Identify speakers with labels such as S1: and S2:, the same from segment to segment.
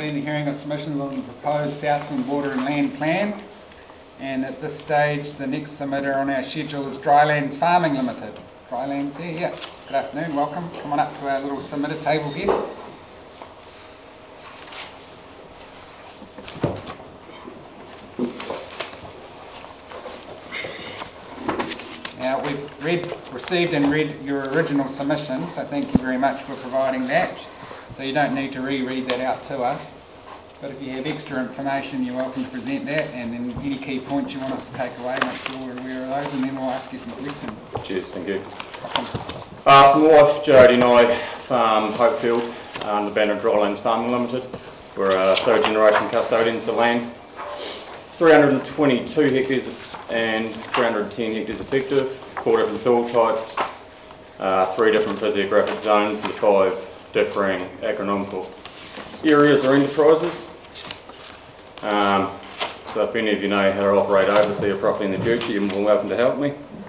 S1: been a hearing of submissions on the proposed Southland Water and Land Plan, and at this stage the next submitter on our schedule is Drylands Farming Limited. Drylands here, yeah. Good afternoon, welcome. Come on up to our little submitter table here. Now we've received and read your original submission, so thank you very much for providing that. So you don't need to reread that out to us. But if you have extra information, you're welcome to present that, and then any key points you want us to take away, make sure we're aware of those, and then we'll ask you some questions.
S2: Cheers, thank you. So my wife Jodie and I farm Hopefield under the banner of Drylands Farming Limited. We're third generation custodians of the land. 322 hectares and 310 hectares effective, 4 different soil types, 3 different physiographic zones with 5 differing agronomical areas or enterprises. So if any of you know how to operate overseer properly in the future, you're more than welcome to help me.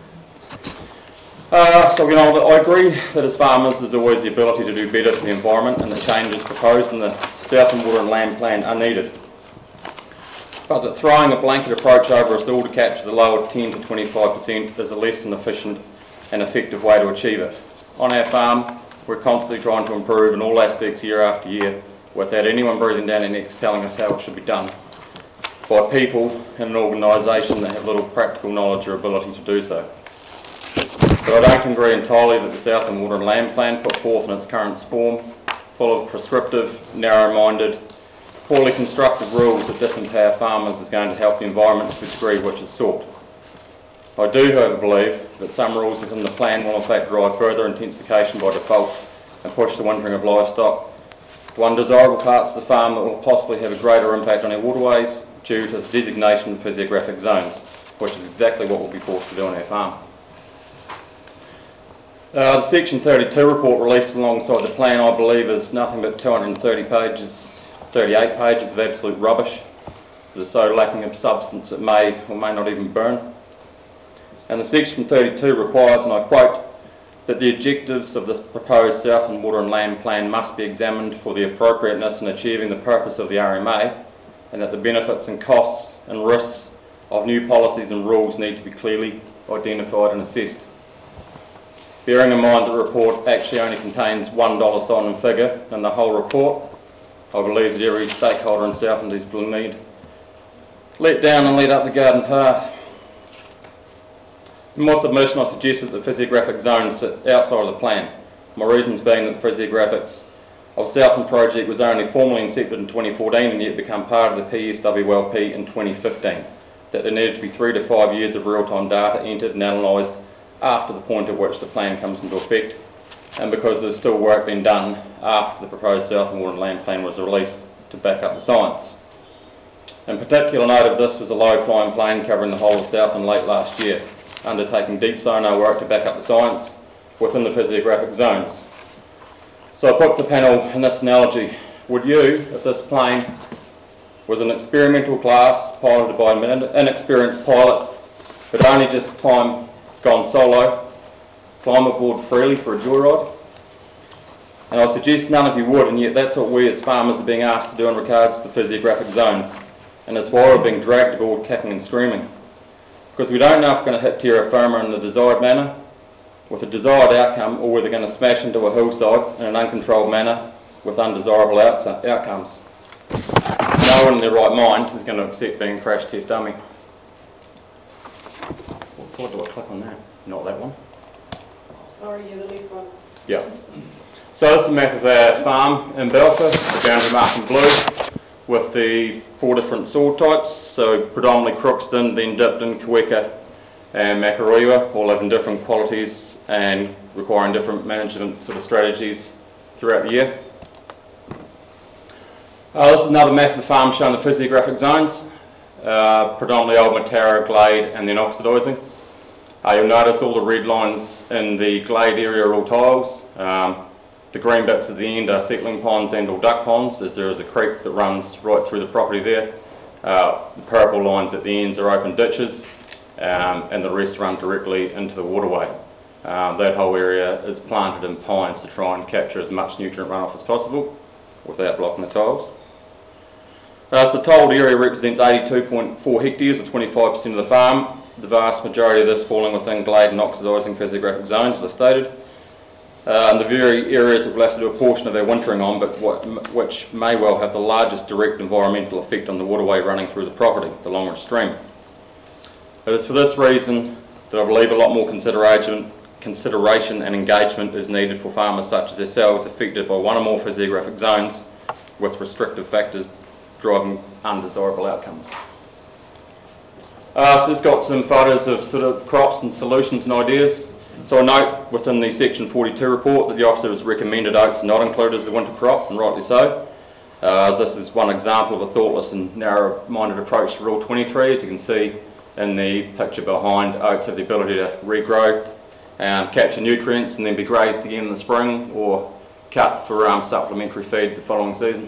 S2: I agree that as farmers there's always the ability to do better for the environment, and the changes proposed in the Southland Water and Land Plan are needed. But that throwing a blanket approach over us all to capture the lower 10 to 25% is a less than efficient and effective way to achieve it. On our farm, we're constantly trying to improve in all aspects year after year without anyone breathing down our necks telling us how it should be done by people in an organisation that have little practical knowledge or ability to do so. But I don't agree entirely that the Southland Water and Land Plan put forth in its current form, full of prescriptive, narrow-minded, poorly constructed rules that disempower farmers is going to help the environment to the degree which is sought. I do, however, believe that some rules within the plan will in fact drive further intensification by default and push the wintering of livestock to undesirable parts of the farm that will possibly have a greater impact on our waterways due to the designation of physiographic zones, which is exactly what we'll be forced to do on our farm. The Section 32 report released alongside the plan, I believe, is nothing but 38 pages of absolute rubbish that is so lacking of substance it may or may not even burn. And the Section 32 requires, and I quote, that the objectives of the proposed Southland Water and Land Plan must be examined for the appropriateness in achieving the purpose of the RMA, and that the benefits and costs and risks of new policies and rules need to be clearly identified and assessed. Bearing in mind that the report actually only contains $1 sign and figure in the whole report, I believe that every stakeholder in Southland is need let down and lead up the garden path. In my submission, I suggested that the physiographic zone sits outside of the plan. My reasons being that the physiographics of Southland project was only formally accepted in 2014 and yet become part of the PSWLP in 2015. That there needed to be 3 to 5 years of real-time data entered and analysed after the point at which the plan comes into effect, and because there's still work being done after the proposed Southland Water and Land Plan was released to back up the science. In particular note of this was a low-flying plane covering the whole of Southland late last year, undertaking deep sonar work to back up the science within the physiographic zones. So I put to the panel in this analogy: would you, if this plane was an experimental class piloted by an inexperienced pilot who'd only just gone solo, climb aboard freely for a joyride? And I suggest none of you would, and yet that's what we as farmers are being asked to do in regards to the physiographic zones, and that's why we're being dragged aboard kicking and screaming. Because we don't know if we're going to hit terra firma in the desired manner, with a desired outcome, or whether they're going to smash into a hillside in an uncontrolled manner with undesirable outcomes. No one in their right mind is going to accept being a crash test dummy. What side do I click on that? Not that one.
S3: Sorry, you're the left one.
S2: Yeah. So this is a map of our farm in Balfour, the boundary marked in blue, with the 4 different soil types, so predominantly Crookston, then Dipton, Kaweka and Makaroiwa, all having different qualities and requiring different management sort of strategies throughout the year. This is another map of the farm showing the physiographic zones, predominantly Old Matara, Glade and then oxidising. You'll notice all the red lines in the Glade area are all tiles. The green bits at the end are settling ponds and or duck ponds, as there is a creek that runs right through the property there. The purple lines at the ends are open ditches, and the rest run directly into the waterway. That whole area is planted in pines to try and capture as much nutrient runoff as possible without blocking the tiles. So the tolled area represents 82.4 hectares or 25% of the farm, the vast majority of this falling within glade and oxidising physiographic zones, as I stated. And the very areas that we'll have to do a portion of our wintering on, but which may well have the largest direct environmental effect on the waterway running through the property, the Longridge stream. It is for this reason that I believe a lot more consideration and engagement is needed for farmers such as ourselves affected by one or more physiographic zones with restrictive factors driving undesirable outcomes. So it's got some photos of sort of crops and solutions and ideas. So I note within the Section 42 report that the officer has recommended oats not included as a winter crop, and rightly so. As this is one example of a thoughtless and narrow-minded approach to Rule 23. As you can see in the picture behind, oats have the ability to regrow, capture nutrients and then be grazed again in the spring or cut for supplementary feed the following season.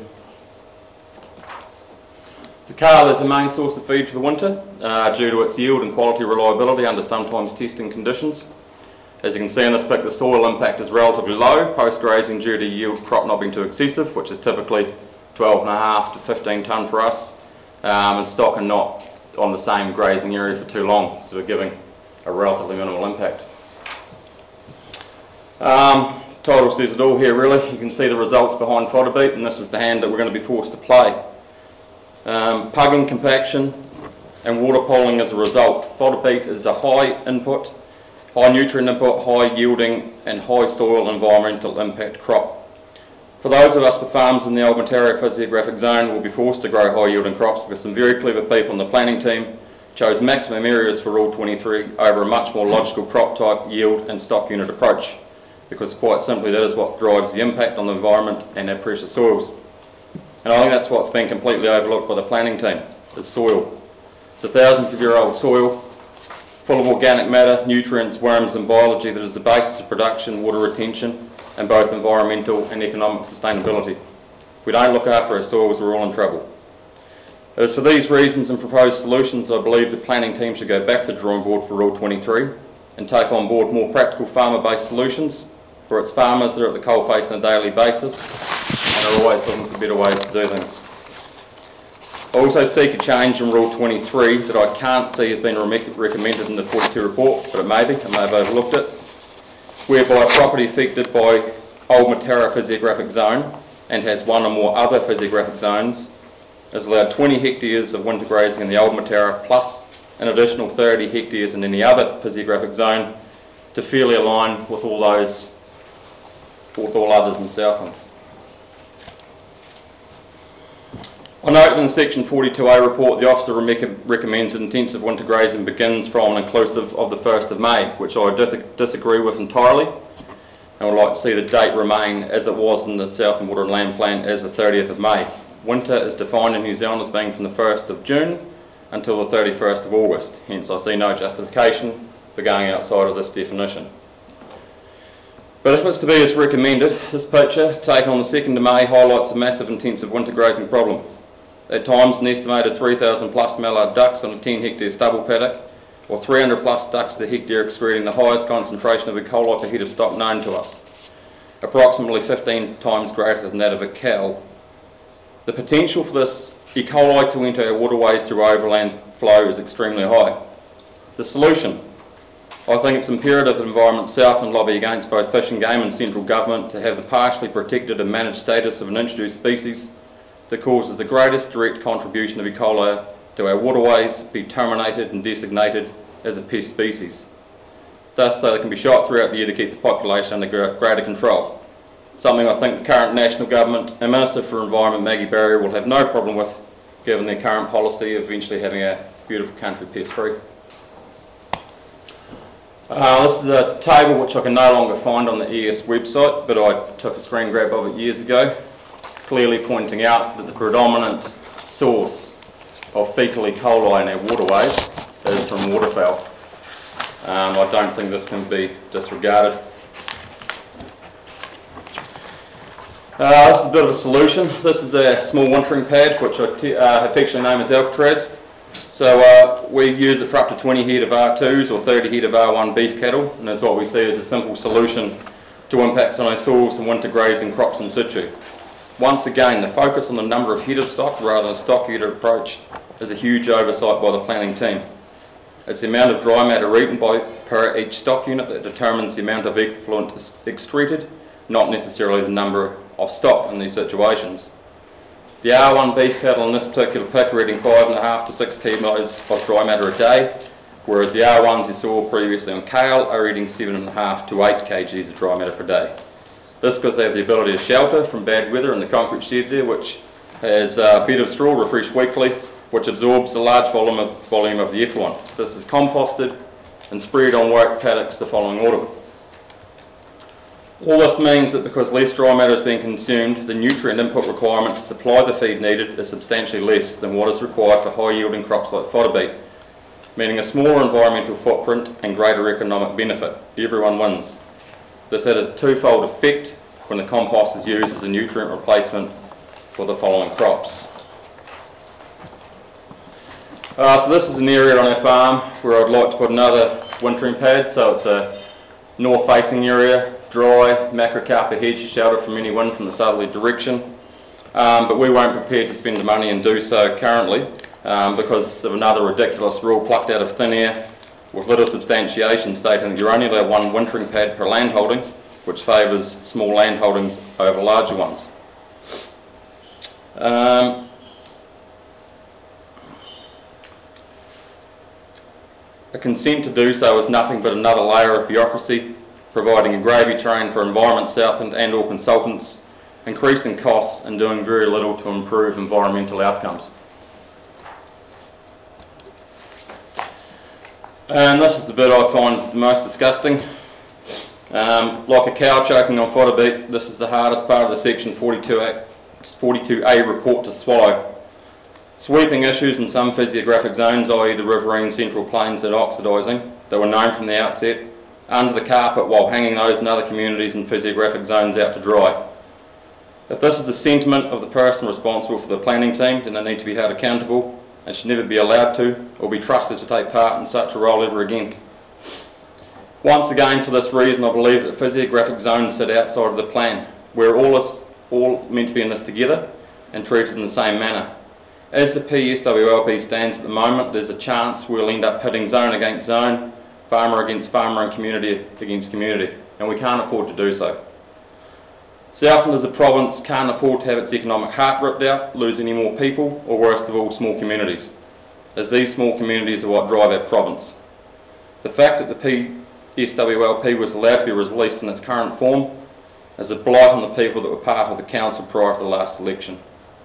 S2: So kale is the main source of feed for the winter due to its yield and quality reliability under sometimes testing conditions. As you can see in this pic, the soil impact is relatively low post-grazing due to yield crop not being too excessive, which is typically 12.5 to 15 tonne for us, and stock are not on the same grazing area for too long, so we're giving a relatively minimal impact. Title says it all here really. You can see the results behind fodder beet, and this is the hand that we're going to be forced to play. Pugging, compaction and water polling as a result. Fodder beet is a high input, high nutrient input, high yielding and high soil environmental impact crop. For those of us with farms in the Old Mataura physiographic zone, we'll be forced to grow high yielding crops because some very clever people on the planning team chose maximum areas for Rule 23 over a much more logical crop type, yield and stock unit approach, because quite simply that is what drives the impact on the environment and our precious soils. And I think that's what's been completely overlooked by the planning team, is soil. It's a thousands of year old soil, full of organic matter, nutrients, worms and biology that is the basis of production, water retention and both environmental and economic sustainability. If we don't look after our soils, we're all in trouble. It is for these reasons and proposed solutions I believe the planning team should go back to the drawing board for Rule 23 and take on board more practical farmer-based solutions for its farmers that are at the coalface on a daily basis and are always looking for better ways to do things. I also seek a change in Rule 23 that I can't see has been recommended in the 42 report, but it may be, I may have overlooked it, whereby a property affected by Old Mataura physiographic zone and has one or more other physiographic zones is allowed 20 hectares of winter grazing in the Old Mataura plus an additional 30 hectares in any other physiographic zone to fairly align with all others in Southland. I note in the Section 42A report the officer recommends that intensive winter grazing begins from and inclusive of the 1st of May, which I disagree with entirely, and would like to see the date remain as it was in the Southland Water and Land Plan as the 30th of May. Winter is defined in New Zealand as being from the 1st of June until the 31st of August, hence I see no justification for going outside of this definition. But if it's to be as recommended, this picture, taken on the 2nd of May, highlights a massive intensive winter grazing problem. At times, an estimated 3,000 plus mallard ducks on a 10 hectare stubble paddock, or 300 plus ducks to the hectare excreting the highest concentration of E. coli per head of stock known to us, approximately 15 times greater than that of a cow. The potential for this E. coli to enter our waterways through overland flow is extremely high. The solution: I think it's imperative that Environment Southland lobby against both Fish and Game and central government to have the partially protected and managed status of an introduced species that causes the greatest direct contribution of E. coli to our waterways be terminated and designated as a pest species, thus so they can be shot throughout the year to keep the population under greater control. Something I think the current National Government and Minister for Environment Maggie Barrier will have no problem with, given their current policy of eventually having our beautiful country pest free. This is a table which I can no longer find on the ES website, but I took a screen grab of it years ago, clearly pointing out that the predominant source of fecal E. coli in our waterways is from waterfowl. I don't think this can be disregarded. This is a bit of a solution. This is a small wintering pad which I affectionately name as Alcatraz. So we use it for up to 20 head of R2s or 30 head of R1 beef cattle, and that's what we see as a simple solution to impacts on our soils and winter grazing crops in situ. Once again, the focus on the number of head of stock rather than a stock head approach is a huge oversight by the planning team. It's the amount of dry matter eaten per each stock unit that determines the amount of effluent excreted, not necessarily the number of stock in these situations. The R1 beef cattle in this particular pick are eating 5.5 to 6 kilos of dry matter a day, whereas the R1s you saw previously on kale are eating 7.5 to 8 kgs of dry matter per day. This because they have the ability to shelter from bad weather in the concrete shed there, which has a bed of straw refreshed weekly, which absorbs a large volume of the effluent. This is composted and spread on work paddocks the following autumn. All this means that because less dry matter is being consumed, the nutrient input requirement to supply the feed needed is substantially less than what is required for high yielding crops like fodder beet, meaning a smaller environmental footprint and greater economic benefit. Everyone wins. This has a twofold effect when the compost is used as a nutrient replacement for the following crops. So this is an area on our farm where I'd like to put another wintering pad, so it's a north facing area, dry, macrocarpa hedge to shelter from any wind from the southerly direction, but we weren't prepared to spend the money and do so currently because of another ridiculous rule plucked out of thin air with little substantiation stating that you're only allowed one wintering pad per land holding, which favours small land holdings over larger ones. A consent to do so is nothing but another layer of bureaucracy, providing a gravy train for Environment Southland and or consultants, increasing costs and doing very little to improve environmental outcomes. And this is the bit I find the most disgusting. Like a cow choking on fodder beet, this is the hardest part of the Section 42A report to swallow. Sweeping issues in some physiographic zones, i.e. the riverine central plains and oxidising, that were known from the outset, under the carpet while hanging those in other communities and physiographic zones out to dry. If this is the sentiment of the person responsible for the planning team, then they need to be held accountable and should never be allowed to or be trusted to take part in such a role ever again. Once again, for this reason, I believe that physiographic zones sit outside of the plan. We're all meant to be in this together and treated in the same manner. As the PSWLP stands at the moment, there's a chance we'll end up pitting zone against zone, farmer against farmer and community against community, and we can't afford to do so. Southland as a province can't afford to have its economic heart ripped out, lose any more people, or worst of all, small communities, as these small communities are what drive our province. The fact that the PSWLP was allowed to be released in its current form is a blight on the people that were part of the council prior to the last election.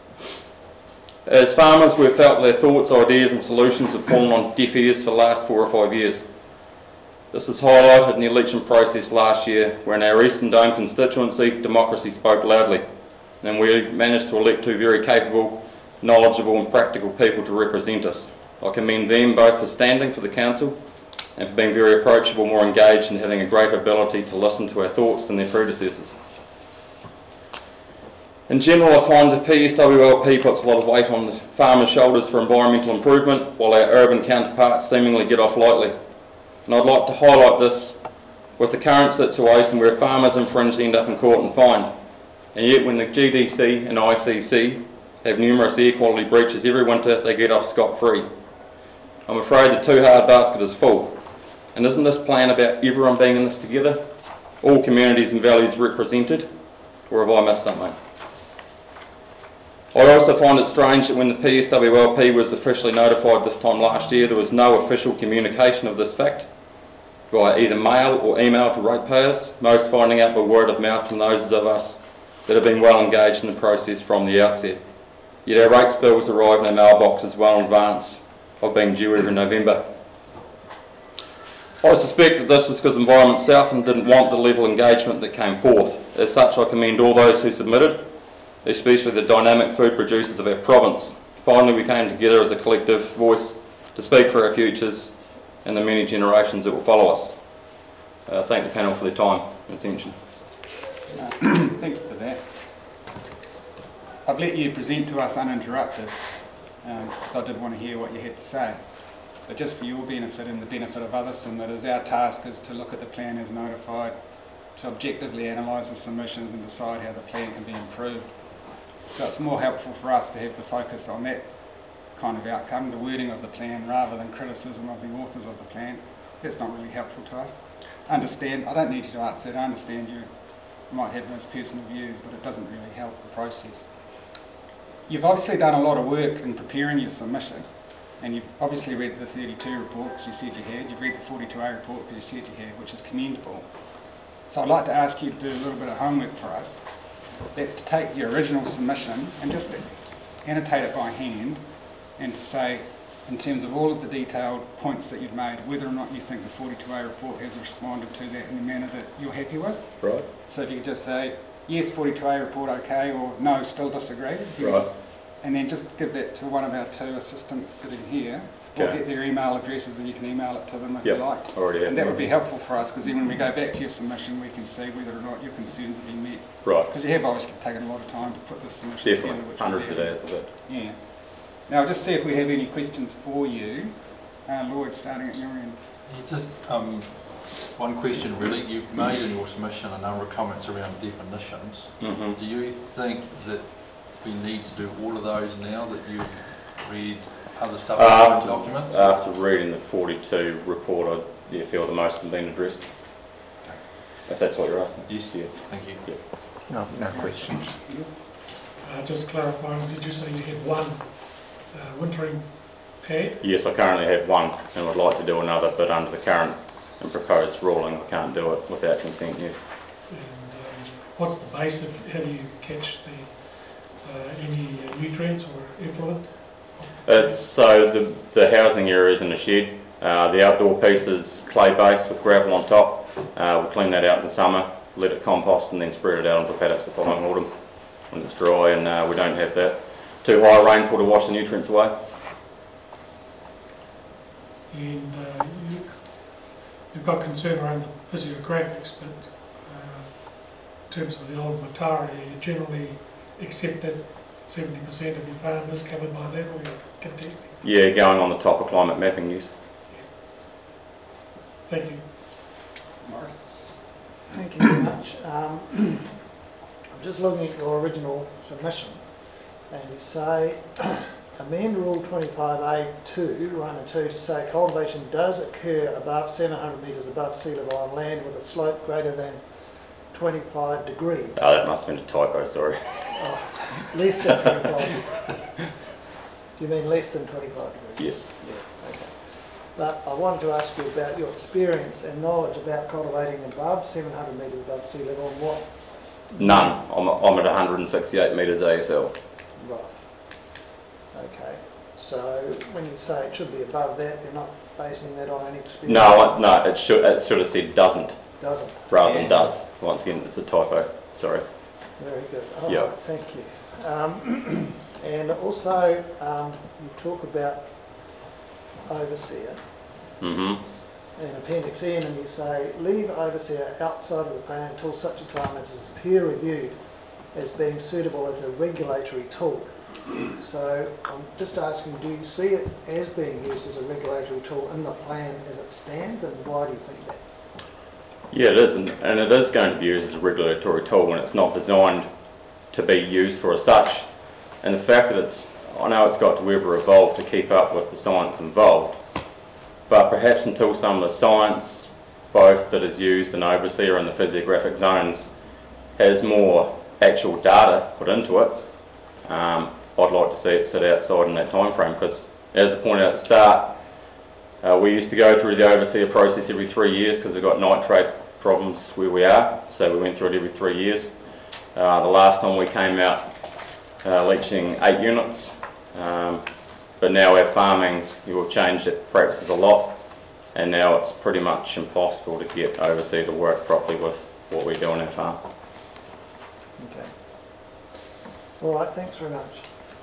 S2: As farmers, we've felt their thoughts, ideas and solutions have fallen on deaf ears for the last 4 or 5 years. This was highlighted in the election process last year, where in our Eastern Dome constituency, democracy spoke loudly, and we managed to elect 2 very capable, knowledgeable and practical people to represent us. I commend them both for standing for the council and for being very approachable, more engaged and having a greater ability to listen to our thoughts than their predecessors. In general, I find the PSWLP puts a lot of weight on the farmers' shoulders for environmental improvement, while our urban counterparts seemingly get off lightly. And I'd like to highlight this with the current situation where farmers infringe end up in court and fined. And yet when the GDC and ICC have numerous air quality breaches every winter, they get off scot-free. I'm afraid the too hard basket is full. And isn't this plan about everyone being in this together? All communities and valleys represented? Or have I missed something? I also find it strange that when the PSWLP was officially notified this time last year, there was no official communication of this fact via either mail or email to ratepayers, most finding out by word of mouth from those of us that have been well engaged in the process from the outset. Yet our rates bills arrive in our mailboxes well in advance of being due every November. I suspect that this was because Environment Southland didn't want the level of engagement that came forth. As such, I commend all those who submitted, especially the dynamic food producers of our province. Finally, we came together as a collective voice to speak for our futures and the many generations that will follow us. Thank the panel for their time and attention.
S1: Thank you for that. I've let you present to us uninterrupted because I did want to hear what you had to say. But just for your benefit and the benefit of others, and that is our task is to look at the plan as notified, to objectively analyse the submissions and decide how the plan can be improved. So it's more helpful for us to have the focus on that kind of outcome, the wording of the plan, rather than criticism of the authors of the plan. That's not really helpful to us. I don't need you to answer that, I understand you might have those personal views, but it doesn't really help the process. You've obviously done a lot of work in preparing your submission, and you've obviously read the 32 report because you said you had, you've read the 42A report because you said you had, which is commendable. So I'd like to ask you to do a little bit of homework for us. That's to take your original submission and just annotate it by hand, and to say, in terms of all of the detailed points that you've made, whether or not you think the 42A report has responded to that in a manner that you're happy with.
S2: Right.
S1: So if you could just say, yes, 42A report okay, or no, still disagree.
S2: Right.
S1: And then just give that to one of our two assistants sitting here. We'll
S2: Okay.
S1: get their email addresses and you can email it to them if you like.
S2: Already have
S1: And that
S2: them.
S1: would be helpful for us, because then when we go back to your submission, we can see whether or not your concerns have been met.
S2: Right.
S1: Because you have obviously taken a lot of time to put this submission together.
S2: Definitely.
S1: which
S2: Hundreds
S1: we
S2: of
S1: have.
S2: hours of it.
S1: Yeah. Now I'll just see if we have any questions for you. Lloyd, starting at your end.
S4: Yeah, just one question really. You've made in your submission a number of comments around definitions.
S2: Mm-hmm.
S4: Do you think that we need to do all of those now that you've read other supplementary documents?
S2: After reading the 42 report, I feel that most of them have been addressed. If that's what you're asking.
S4: Yes.
S2: Yeah.
S4: Thank you.
S2: Yeah.
S5: No questions.
S6: Just clarifying, did you say you had one wintering pad?
S2: Yes, I currently have one and would like to do another, but under the current and proposed ruling, I can't do it without consent yet.
S6: And what's the base of, how do you catch any nutrients or effluent?
S2: It's so the housing area is in a shed. The outdoor piece is clay base with gravel on top. We'll clean that out in the summer, let it compost, and then spread it out onto paddocks the following autumn when it's dry and we don't have that too high rainfall to wash the nutrients away.
S6: And you've got concern around the physiographics, but in terms of the old Matara, you generally accept that 70% of your farm is covered by that, or you're contesting?
S2: Yeah, going on the top of climate mapping, yes.
S6: Thank you.
S1: Morris?
S5: Thank you very much. I'm just looking at your original submission, and you say amend Rule 25A2, 1 and 2 to say cultivation does occur above 700 metres above sea level on land with a slope greater than 25 degrees.
S2: Oh, that must have been a typo, sorry.
S5: Oh, less than 25. Do you mean less than 25 degrees?
S2: Yes.
S5: Yeah, okay. But I wanted to ask you about your experience and knowledge about cultivating above 700 metres above sea level and what...
S2: None. I'm at 168 metres ASL.
S5: Right. Okay. So when you say it should be above that, you're not basing that on any experience?
S2: No, it should have said doesn't
S5: Doesn't.
S2: rather than does. Once again, it's a typo. Sorry.
S5: Very good. All
S2: Yeah.
S5: right, thank you. And also, you talk about overseer
S2: Mm-hmm.
S5: in Appendix N, and you say leave overseer outside of the plan until such a time as it is peer reviewed as being suitable as a regulatory tool. So I'm just asking, do you see it as being used as a regulatory tool in the plan as it stands, and why do you think that?
S2: Yeah, it is, and it is going to be used as a regulatory tool when it's not designed to be used for as such. And the fact that I know it's got to ever evolve to keep up with the science involved, but perhaps until some of the science, both that is used in overseer and the physiographic zones, has more actual data put into it, I'd like to see it sit outside in that time frame, because as I pointed out at the start, we used to go through the overseer process every 3 years because we've got nitrate problems where we are, so we went through it every 3 years. The last time we came out leaching 8 units, but now our farming, we've changed it practices a lot, and now it's pretty much impossible to get overseer to work properly with what we do on our farm.
S5: Okay. All right, thanks very much.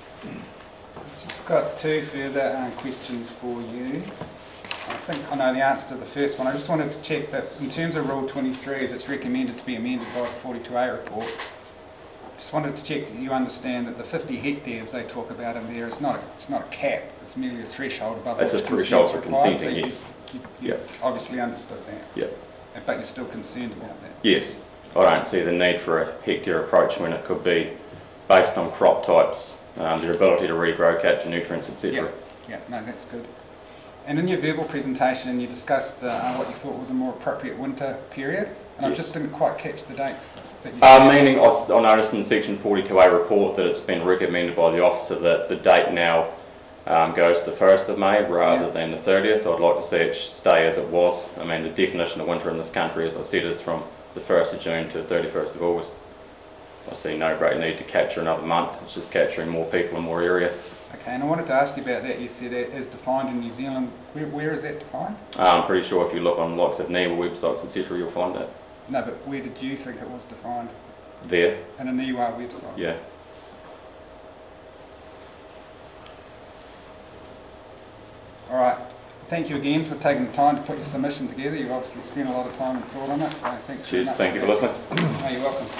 S1: Just got two further questions for you. I think I know the answer to the first one. I just wanted to check that in terms of Rule 23, as it's recommended to be amended by the 42A report, just wanted to check that you understand that the 50 hectares they talk about in there is not a cap, it's merely a threshold above
S2: It's
S1: which
S2: a threshold for
S1: consent's required.
S2: consenting,
S1: So
S2: yes.
S1: you obviously understood that.
S2: Yeah.
S1: But you're still concerned about that.
S2: Yes, I don't see the need for a hectare approach when it could be based on crop types, their ability to regrow, capture nutrients, etc.
S1: Yeah, no, that's good. And in your verbal presentation, you discussed what you thought was a more appropriate winter period, and I
S2: Yes.
S1: just didn't quite catch the dates that you
S2: Meaning, I noticed in the Section 42A report that it's been recommended by the officer that the date now goes to the 1st of May rather
S1: Yeah.
S2: than the 30th. I'd like to see it stay as it was. I mean, the definition of winter in this country, as I said, is from the 1st of June to the 31st of August. I see no great need to capture another month. It's just capturing more people in more area.
S1: Okay, and I wanted to ask you about that. You said it is defined in New Zealand. Where is that defined?
S2: I'm pretty sure if you look on likes of NIWA websites, etc., you'll find that
S1: No, but where did you think it was defined?
S2: there.
S1: In a NIWA website?
S2: Yeah.
S1: All right. Thank you again for taking the time to put your submission together. You've obviously spent a lot of time and thought on it, so thanks very
S2: Cheers.
S1: much.
S2: Thank you for listening.
S1: No, you're welcome.